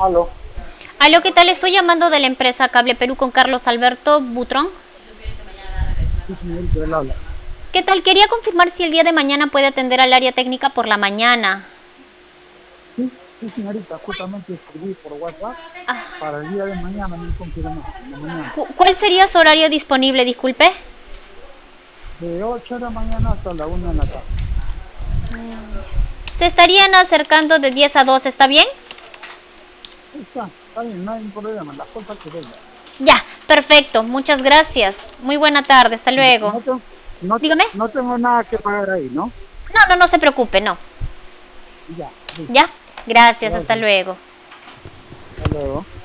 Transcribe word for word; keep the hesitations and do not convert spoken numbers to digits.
Aló. Aló, ¿qué tal? Estoy llamando de la empresa Cable Perú con Carlos Alberto Butrón. Sí, señorita, él habla. ¿Qué tal? Quería confirmar si el día de mañana puede atender al área técnica por la mañana. Sí, sí, señorita, justamente escribí por WhatsApp Ah, para el día de mañana, me confirmó, en la mañana. cu- ¿Cuál sería su horario disponible? Disculpe. De ocho de la mañana hasta la una de la tarde. Se estarían acercando de diez a dos, ¿está bien? Está, está bien, no hay problema, las cosas que vengan. Ya, perfecto. Muchas gracias. Muy buena tarde. Hasta Ya, luego. no, tengo, no, Dígame. no tengo nada que pagar ahí, ¿no? No, no, no se preocupe, no. Ya, listo. Ya. Gracias. Hasta Gracias. luego. Hasta luego.